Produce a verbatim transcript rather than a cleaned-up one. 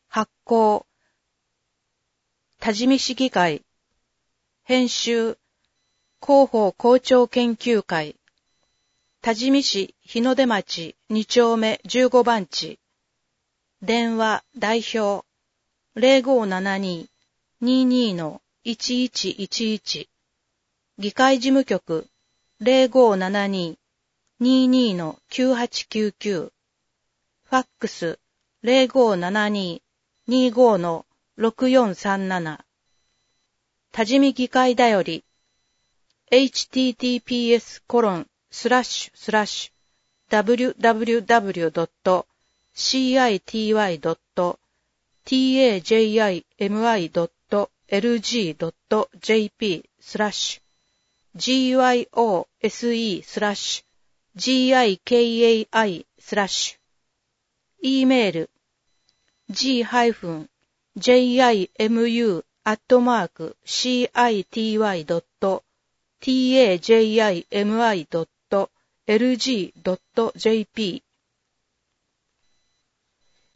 発行、多治見市議会、編集、広報校長研究会、多治見市日の出町に丁目じゅうご番地、電話代表 ゼロごーななにーにーにーのいちいちいちいち、議会事務局 ゼロごーななにーにーにーのきゅうはちきゅうきゅう、ファックス ゼロごーななにーにーごーのろくよんさんなな、多治見議会だより エイチティーティーピーエスコロンスラッシュスラッシュダブリュダブリュダブリュドットシーアイティーワイドットティーエージェイアイエムアイドットエルジードットジェーピースラッシュジーワイオーエスイースラッシュジーアイケーエーアイスラッシュ E メール ジージェイアイエムユー アットマーク シーアイティーワイドットティーエージェイアイエムアイドットエルジードットジェーピー